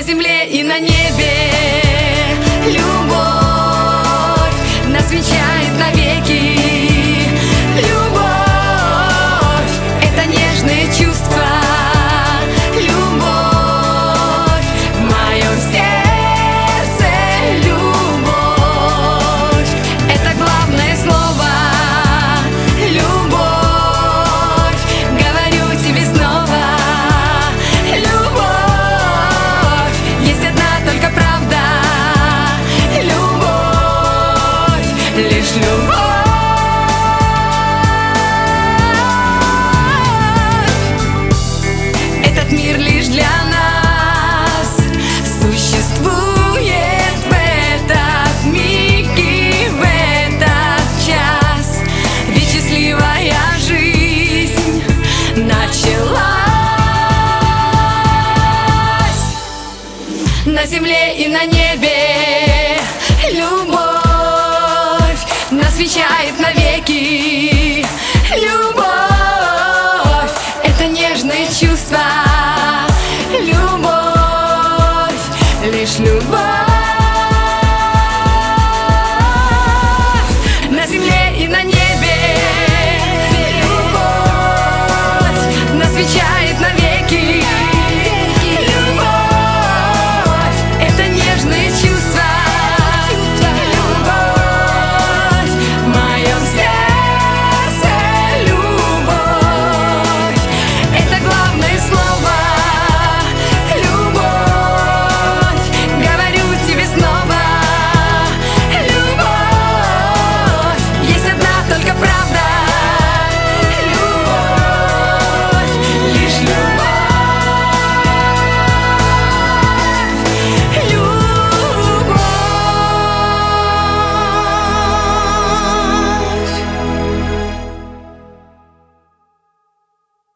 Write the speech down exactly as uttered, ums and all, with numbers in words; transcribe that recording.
земле и на небе. Любовь нас венчает навеки. Любовь — это нежные чувства. Любовь в моем сердце. Любовь — это главное слово. Любовь, говорю тебе снова. Любовь, есть одна только правда. Любовь, лишь любовь. Этот мир лишь для нас существует в этот миг и в этот час. Ведь счастливая жизнь началась на земле и на небе. Любовь нас венчает навеки. Любовь.